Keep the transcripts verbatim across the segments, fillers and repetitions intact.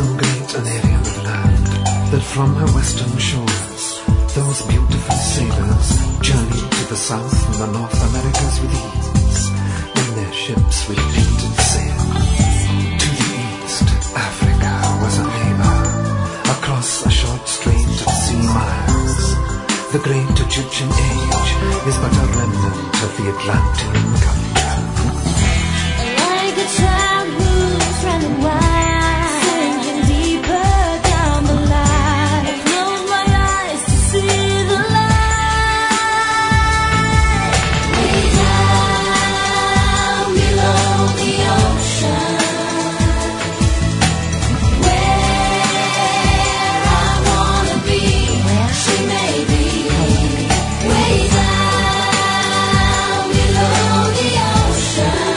great an area of land that from her western shores those beautiful sailors journeyed to the South and the North Americas with ease, in their ships with painted sail. To the east, Africa was a neighbor, across a short strait of sea miles. The great Egyptian age is but a remnant of the Atlantean culture. Like a child who's running wild, sinking deeper down the line. I close my eyes to see the light. Way down below the ocean, where I wanna be, where she may be. Way down below the ocean,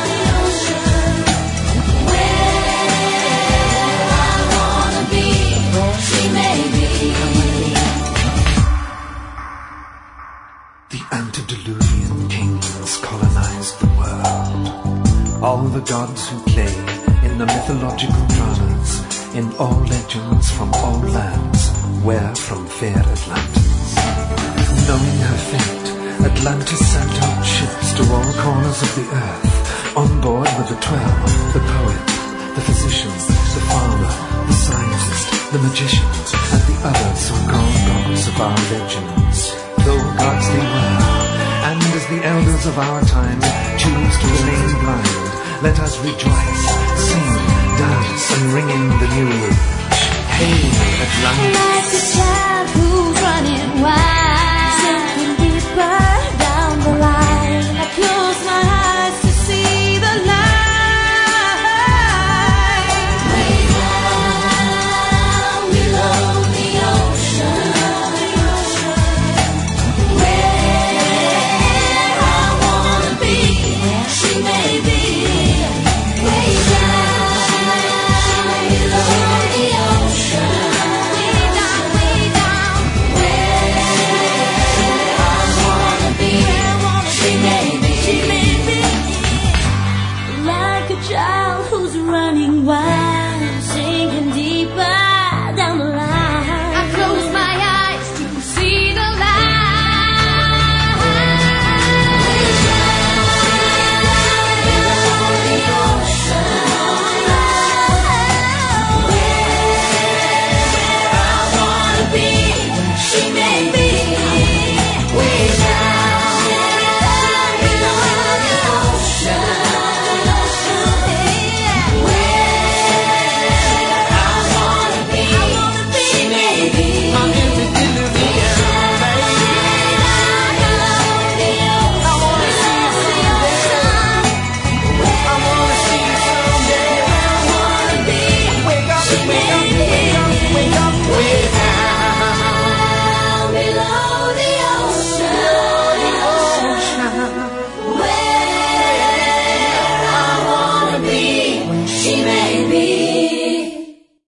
antediluvian kings colonized the world. All the gods who play in the mythological dramas, in all legends from all lands, were from fair Atlantis. Knowing her fate, Atlantis sent out ships to all corners of the earth. On board were the twelve, the poet, the physician, the farmer, the scientist, the magician, and the other so-called gods of our legends. Though gods they were, and as the elders of our time choose to remain blind, let us rejoice, sing, dance, and ring in the new age. Hail Atlantis!